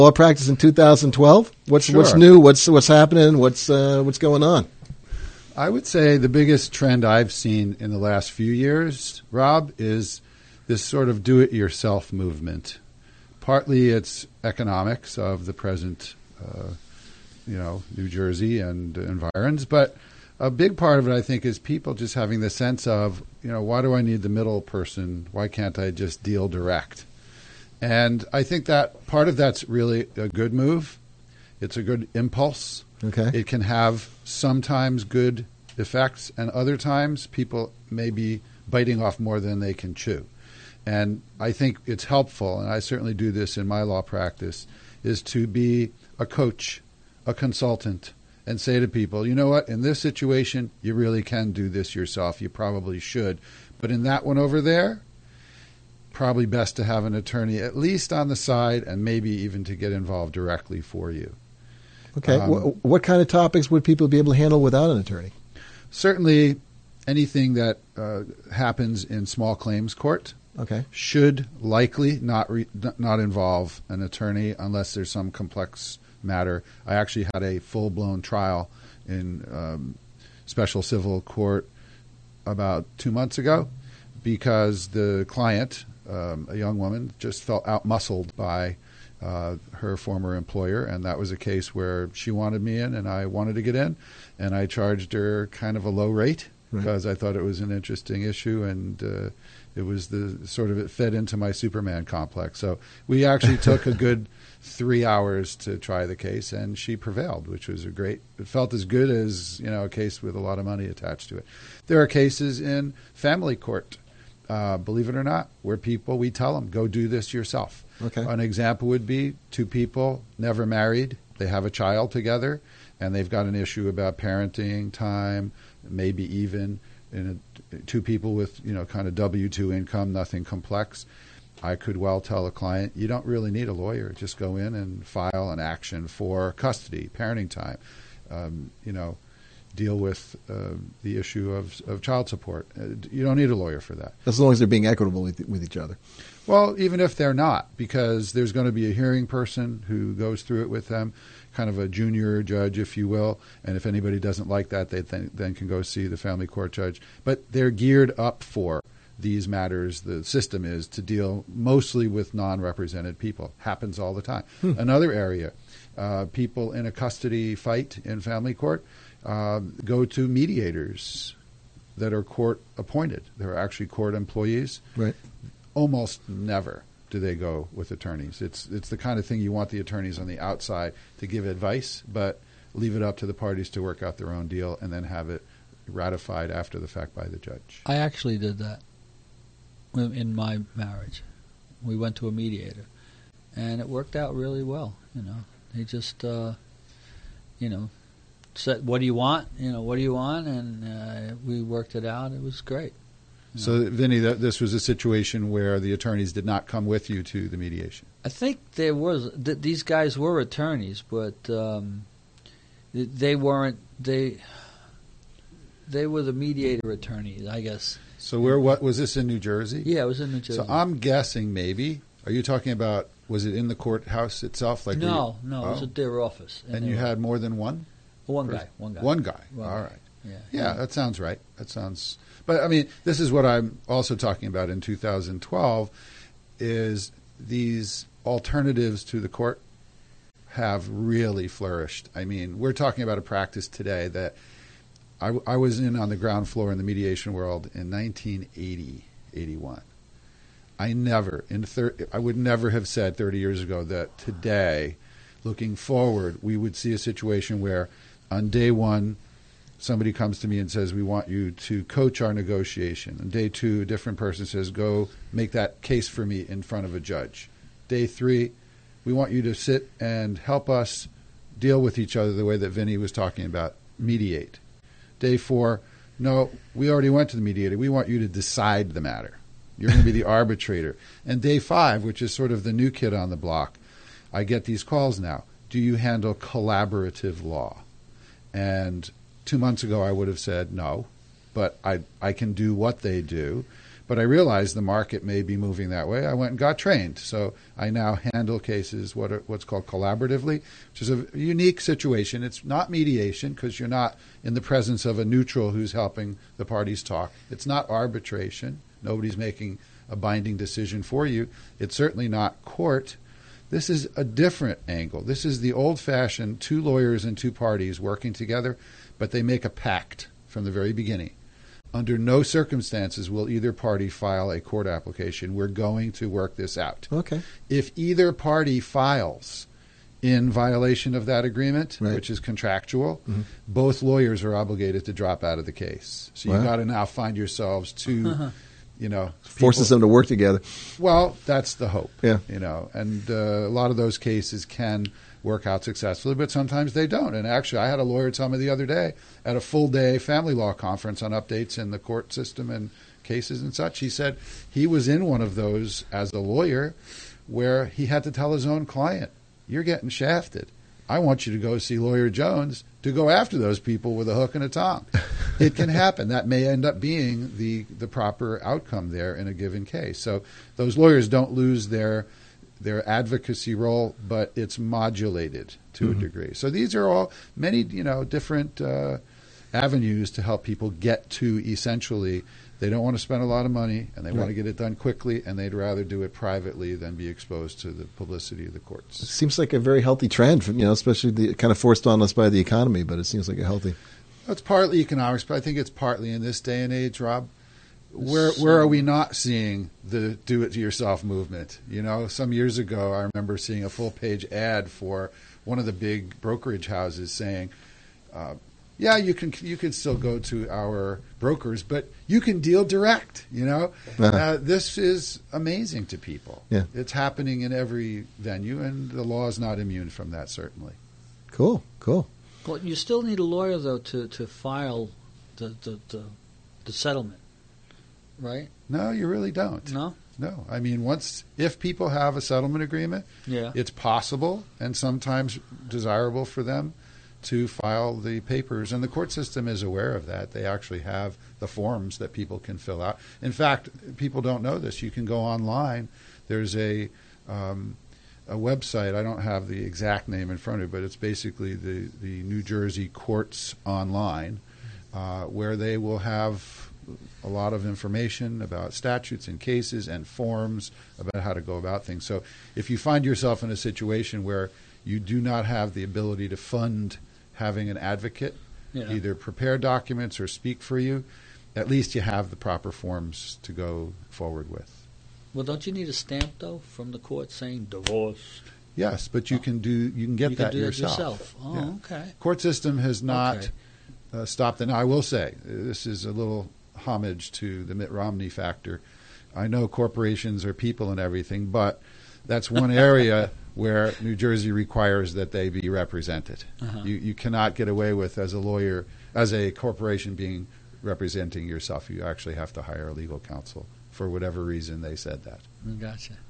law practice in 2012? What's Sure. new? What's happening? What's going on? I would say the biggest trend I've seen in the last few years, Rob, is this sort of do-it-yourself movement. Partly it's economics of the present, New Jersey and environs, but a big part of it, I think, is people just having the sense of, why do I need the middle person? Why can't I just deal direct? And I think that part of that's really a good move. It's a good impulse. Okay. It can have sometimes good effects, and other times people may be biting off more than they can chew. And I think it's helpful, and I certainly do this in my law practice, is to be a coach, a consultant, and say to people, you know what, in this situation, you really can do this yourself. You probably should. But in that one over there, probably best to have an attorney at least on the side and maybe even to get involved directly for you. Okay. What kind of topics would people be able to handle without an attorney? Certainly anything that happens in small claims court. Okay. Should likely not involve an attorney unless there's some complex matter. I actually had a full-blown trial in special civil court about 2 months ago because the client, a young woman, just felt out-muscled by her former employer, and that was a case where she wanted me in and I wanted to get in, and I charged her kind of a low rate because I thought it was an interesting issue, and it was it fed into my Superman complex. So we actually took a good 3 hours to try the case, and she prevailed, which was it felt as good as, a case with a lot of money attached to it. There are cases in family court, believe it or not, where we tell them, go do this yourself. Okay. An example would be two people, never married, they have a child together, and they've got an issue about parenting time, maybe even two people with, kind of W-2 income, nothing complex. I could well tell a client, you don't really need a lawyer. Just go in and file an action for custody, parenting time, deal with the issue of child support. You don't need a lawyer for that. As long as they're being equitable with each other. Well, even if they're not, because there's going to be a hearing person who goes through it with them, kind of a junior judge, if you will. And if anybody doesn't like that, they then can go see the family court judge. But they're geared up for these matters. The system is to deal mostly with non-represented people. Happens all the time. Another area, people in a custody fight in family court go to mediators that are court appointed. They're actually court employees. Right. Almost never do they go with attorneys. It's the kind of thing you want the attorneys on the outside to give advice, but leave it up to the parties to work out their own deal and then have it ratified after the fact by the judge. I actually did that in my marriage. We went to a mediator, and it worked out really well. He just, said, "What do you want? What do you want?" And we worked it out. It was great. So, Vinny, this was a situation where the attorneys did not come with you to the mediation. I think there was these guys were attorneys, but they weren't. They were the mediator attorneys, I guess. So, what was this in New Jersey? Yeah, it was in New Jersey. So, I'm guessing maybe. Are you talking about? Was it in the courthouse itself? No, it was at their office. And you had more than one? One guy. One guy. All right. Yeah, that sounds right. That sounds. But I mean, this is what I'm also talking about in 2012. Is these alternatives to the court have really flourished. I mean, we're talking about a practice today that I was in on the ground floor in the mediation world in 1980, 81. I would never have said 30 years ago that today, looking forward, we would see a situation where on day one, somebody comes to me and says, we want you to coach our negotiation. On day two, a different person says, go make that case for me in front of a judge. Day three, we want you to sit and help us deal with each other the way that Vinny was talking about, mediate. Day four, no, we already went to the mediator. We want you to decide the matter. You're going to be the arbitrator. And day five, which is sort of the new kid on the block, I get these calls now. Do you handle collaborative law? And 2 months ago, I would have said no, but I can do what they do. But I realized the market may be moving that way. I went and got trained. So I now handle cases what's called collaboratively, which is a unique situation. It's not mediation because you're not in the presence of a neutral who's helping the parties talk. It's not arbitration. Nobody's making a binding decision for you. It's certainly not court. This is a different angle. This is the old-fashioned two lawyers and two parties working together, but they make a pact from the very beginning. Under no circumstances will either party file a court application. We're going to work this out. Okay. If either party files in violation of that agreement, right, which is contractual, both lawyers are obligated to drop out of the case. So you've got to now find yourselves two, forces them to work together. Well, that's the hope. Yeah. And a lot of those cases can work out successfully, but sometimes they don't. And actually, I had a lawyer tell me the other day at a full-day family law conference on updates in the court system and cases and such. He said he was in one of those as a lawyer where he had to tell his own client, "You're getting shafted. I want you to go see Lawyer Jones to go after those people with a hook and a tong." It can happen. That may end up being the proper outcome there in a given case. So those lawyers don't lose their advocacy role, but it's modulated to a degree. So these are all many, different avenues to help people get to essentially they don't want to spend a lot of money and they want to get it done quickly, and they'd rather do it privately than be exposed to the publicity of the courts. It seems like a very healthy trend, especially the kind of forced on us by the economy, but it seems like a healthy. It's partly economics, but I think it's partly in this day and age, Rob. Where are we not seeing the do-it-yourself movement? Some years ago, I remember seeing a full-page ad for one of the big brokerage houses saying, you can still go to our brokers, but you can deal direct, This is amazing to people. Yeah. It's happening in every venue, and the law is not immune from that, certainly. Cool. Well, you still need a lawyer, though, to file the settlement. Right? No, you really don't. No? No. I mean, if people have a settlement agreement, it's possible and sometimes desirable for them to file the papers. And the court system is aware of that. They actually have the forms that people can fill out. In fact, people don't know this. You can go online. There's a website. I don't have the exact name in front of it, but it's basically the New Jersey Courts Online, where they will have a lot of information about statutes and cases and forms about how to go about things. So if you find yourself in a situation where you do not have the ability to fund having an advocate, either prepare documents or speak for you, at least you have the proper forms to go forward with. Well, don't you need a stamp, though, from the court saying divorced? Yes, but you can get that yourself. Oh, yeah. Okay. Court system has not stopped it. Now, I will say, this is a little homage to the Mitt Romney factor. I know corporations are people and everything, but that's one area where New Jersey requires that they be represented. You cannot get away with, as a lawyer, as a corporation representing yourself. You actually have to hire a legal counsel for whatever reason they said that. Gotcha.